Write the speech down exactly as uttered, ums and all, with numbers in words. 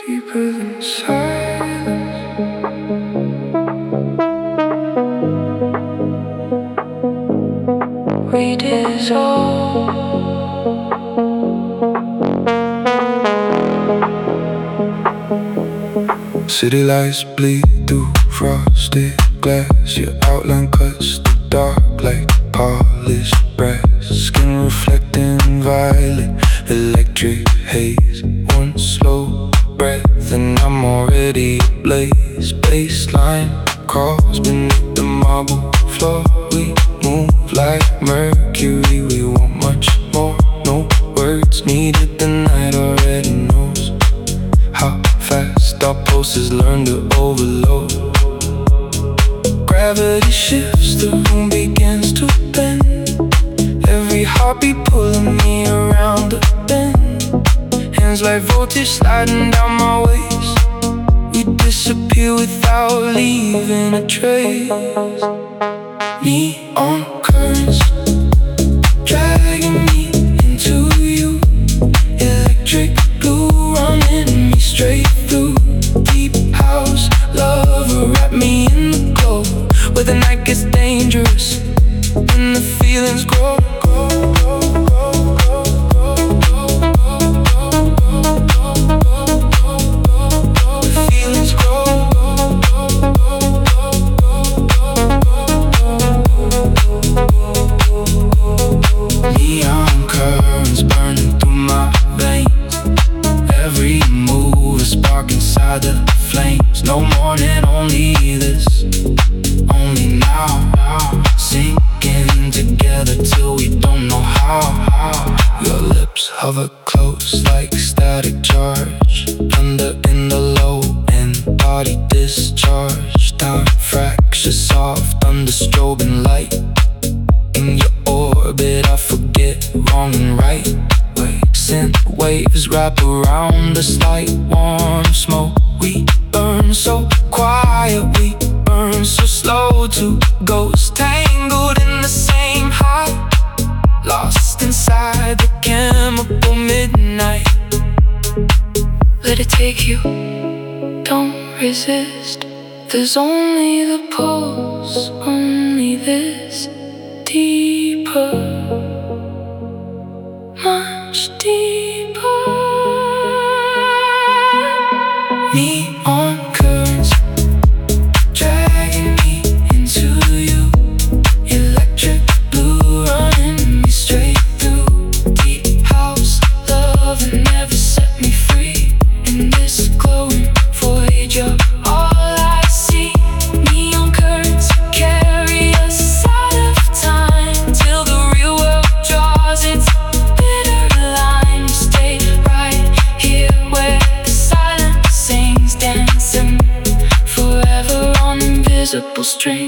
deeper than silence. We dissolve. City lights bleed through frosted glass. Your outline cuts the dark like polished brass. Skin reflecting violet, electric haze. One slow breath and I'm already ablaze. Baseline crawls beneath the marble floor. We move like mercury, we want much more. No words needed, the night already knows how fast our pulses learn to overload. Gravity shifts, the room begins to bend. Every heartbeat pulling me around the bend. Hands like voltage sliding down my waist. We disappear without leaving a trace. Neon currents dragging me into you. Electric blue running me straight through. Deep house lover, wrap me in the glow. Where the night gets dangerous and the feelings grow. No morning, only this, only now. Sinking together till we don't know how. Your lips hover close like static charge. Thunder in the low end, body discharge. Time fractures soft under strobing light. In your orbit I forget wrong and right. Scent waves wrap around us like warm smoke. We burn so quiet, we burn so slow. Two ghosts tangled in the same high, lost inside the chemical midnight. Let it take you, don't resist. There's only the pulse, only this deeper, much deeper. Neon currents dragging me into you. Electric blue running me straight through. Deep house love that never set me free. In this glowing void, you're all I see. Neon currents carry us out of time till the real world draws its bitter line. Stay right here where the silence sings, dancing forever on invisible strings.